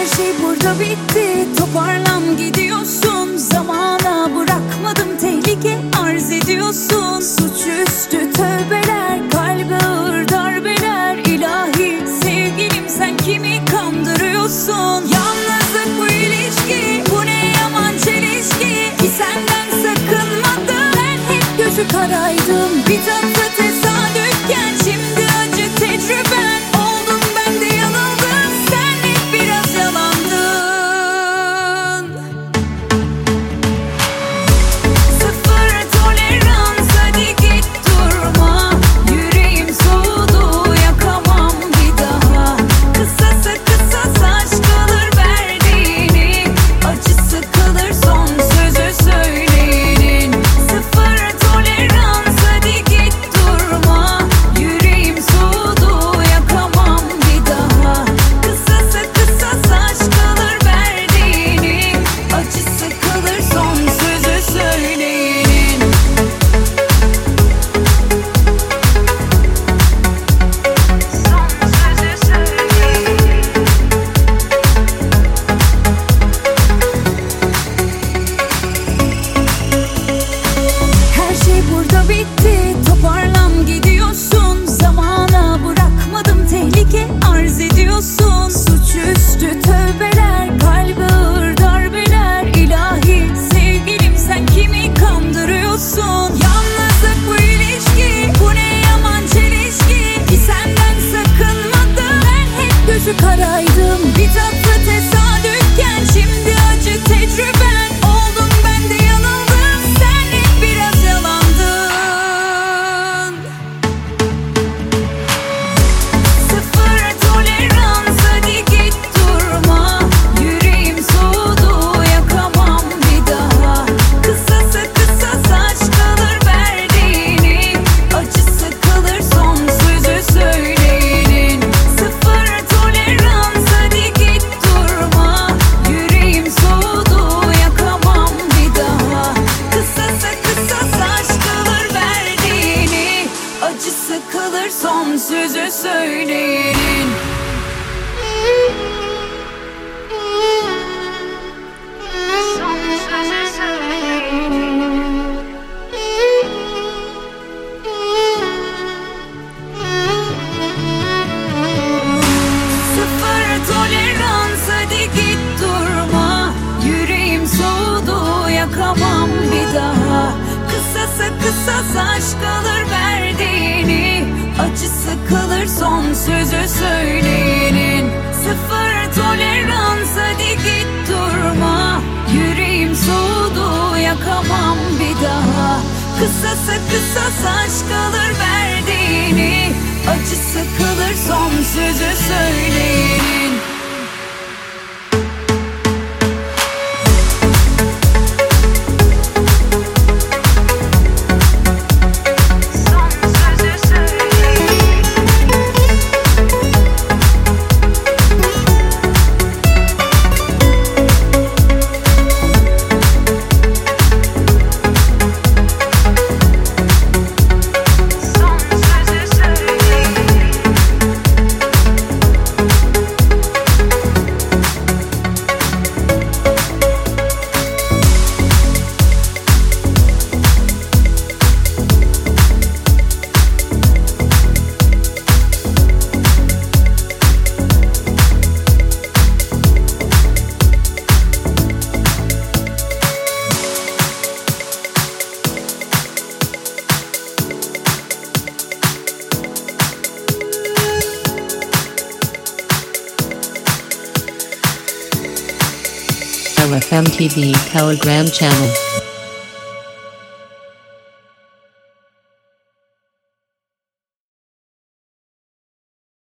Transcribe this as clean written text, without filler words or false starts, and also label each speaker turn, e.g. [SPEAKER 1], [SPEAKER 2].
[SPEAKER 1] şey burada bitti, toparlan gidiyorsun. Zamana bırakmadım, tehlike arz ediyorsun. Suçüstü tövbeler, kalbe ağır darbeler. İlahi sevgilim, sen kimi kandırıyorsun? Yalnızlık bu ilişki, bu ne yaman çelişki. Ki senden sakınmadım, ben hep gözü karaydım. Bir tatlı tesadüfken şimdi acı tecrüben. Oldum ben de yanıldım, sen hep biraz yalandın. Sıfır tolerans, hadi git durma. Yüreğim soğudu, yakamam bir daha. Kısası kısa saç kalır verdiğini, acısı kalır son sözü söyleyenin. Sıfır tolerans, hadi git durma. Yüreğim soğudu, yakamam bir daha. Kısası kısa saç kalır verdiğini, acısı kalır son sözü söyleyenin. Her şey burada bitti, toparlan gidiyorsun. Zamana bırakmadım, tehlike arz ediyorsun. Suçüstü tövbeler, kalbe ağır darbeler. İlahi sevgilim, sen kimi kandırıyorsun? Yalnızlık bu ilişki, bu ne yaman çelişki. Ki senden sakınmadım, ben hep gözü karaydım. Bir tatlı tesadüfken şimdi acı tecrüben. Oldum ben de yanıldım, sen hep biraz yalandın. Sıfır tolerans, hadi git durma. Yüreğim soğudu, yakamam bir daha. Kısası kısa saç kalır verdiğini, acısı kalır son sözü söyleyenin. Sıfır tolerans, hadi git durma. Yüreğim soğudu, yakamam bir daha. Kısası kısa saç kalır verdiğini, acısı kalır son sözü söyleyenin. Sıfır tolerans, hadi git durma. Yüreğim soğudu, yakamam bir daha. Kısası kısa saç kalır verdiğini, acısı kalır son sözü söyleyenin. Sıfır tolerans, hadi git durma. Yüreğim soğudu, yakamam bir daha. Kısası kısa saç kalır verdiğini, acısı kalır son sözü söyleyenin.
[SPEAKER 2] LFM TV Telegram channel.